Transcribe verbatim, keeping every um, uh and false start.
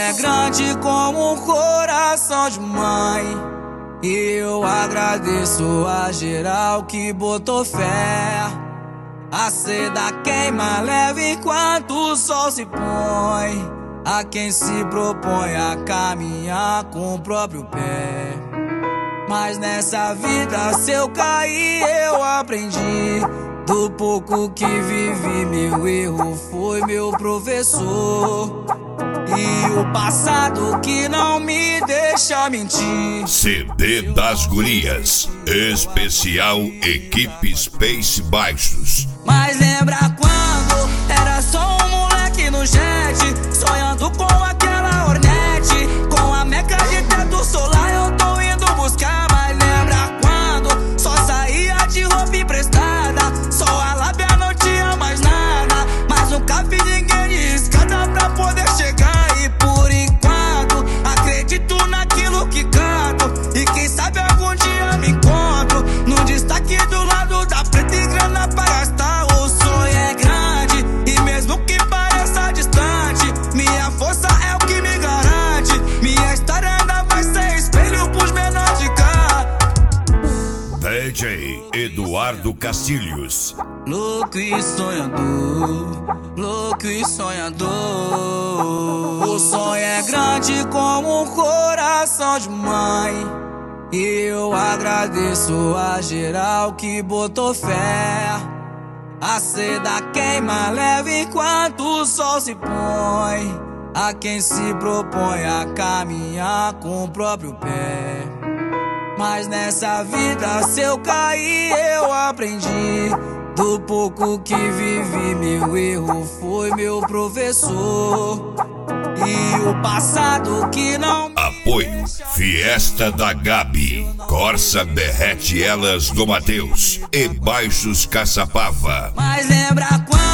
é grande como um coração de mãe. E eu agradeço a geral que botou fé. A seda queima leve enquanto o sol se põe. A quem se propõe a caminhar com o próprio pé. Mas nessa vida, se eu cair, eu aprendi. Do pouco que vivi, meu erro foi meu professor. E o passado que não me deixa mentir. C D das Gurias, especial Equipe Space Baixos. Mas lembra quando era só um moleque no jet, sonhando com aquela Hornet, com a meca de teto solar eu tô indo buscar. Mas lembra quando só saía de roupa emprestada, só a lábia não tinha mais nada, mas nunca vi ninguém de escada pra poder chegar. E por enquanto acredito naquilo que canto, e quem sabe algum dia me encontro num destaque do lado da preta e grana pra gastar. O sonho é grande e mesmo que pareça distante, minha força é o que me garante. Minha história ainda vai ser espelho pros menores de cá. D J Eduardo Castilhos. Louco e sonhador, louco e sonhador. O sonho é grande como um coração de mãe. E eu agradeço a geral que botou fé. A seda queima leve enquanto o sol se põe. A quem se propõe a caminhar com o próprio pé. Mas nessa vida, se eu cair, eu aprendi. Do pouco que vivi, meu erro foi meu professor. E o passado que não me Apoio Fiesta da Gabi, Corsa Berrete Elas do Mateus e Baixos Caçapava. Mas lembra quando